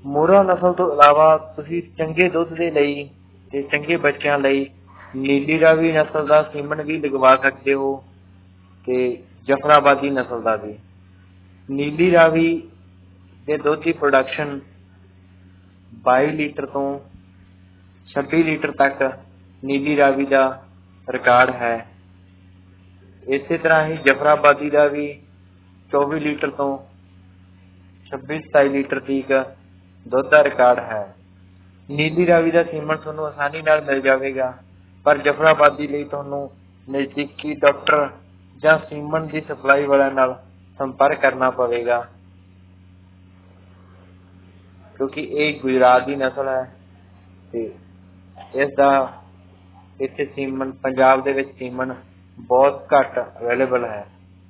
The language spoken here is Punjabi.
ਮੋਹਰਾ ਨਸਲ ਤੋਂ ਇਲਾਵਾ ਤੁਸੀਂ ਚੰਗੇ ਦੁੱਧ ਦੇ ਲਈ ਤੇ ਚੰਗੇ ਬੱਚਿਆਂ ਲਈ ਨੀਲੀ ਰਾਵੀ ਨਸਲ ਦਾ ਸੀਮਨ ਵੀ ਲਗਵਾ ਸਕਦੇ ਹੋ ਤੇ ਜਫਰਾਬਾਦੀ ਨਸਲ ਦਾ ਵੀ। ਨੀਲੀ ਰਾਵੀ ਦੇ ਦੁੱਧ ਦੀ ਪ੍ਰੋਡਕਸ਼ਨ 22 ਲੀਟਰ ਤੋਂ 26 ਲੀਟਰ ਤੱਕ ਨੀਲੀ ਰਾਵੀ ਦਾ ਰਿਕਾਰਡ ਹੈ। ਇਸੇ ਤਰ੍ਹਾਂ ਹੀ ਜਫਰਾਬਾਦੀ ਦਾ ਵੀ 24 ਲੀਟਰ ਤੋਂ 26-27 ਲੀਟਰ ਤੀਕ ਦੁੱਧ ਦਾ ਰਿਕਾਰਡ ਹੈ। ਨੀਲੀ ਰਾਵੀ ਦਾ ਸੀਮਨ ਤੁਹਾਨੂੰ ਆਸਾਨੀ ਨਾਲ ਮਿਲ ਜਾਵੇਗਾ, ਪਰ ਜਫਰਾਬਾਦੀ ਲਈ ਤੁਹਾਨੂੰ ਨਜ਼ਦੀਕੀ ਡਾਕਟਰ ਜਾਂ ਸੀਮਨ ਦੀ ਸਪਲਾਈ ਵਾਲਿਆਂ ਨਾਲ ਸੰਪਰਕ ਕਰਨਾ ਪਵੇਗਾ, ਕਿਉਂਕਿ ਇਹ ਗੁਜਰਾਤ ਦੀ ਨਸਲ ਹੈ ਤੇ ਇਸ ਦਾ ਇੱਥੇ ਸੀਮਨ, ਪੰਜਾਬ ਦੇ ਵਿੱਚ ਸੀਮਨ ਬਹੁਤ ਘੱਟ ਅਵੇਲੇਬਲ ਹੈ।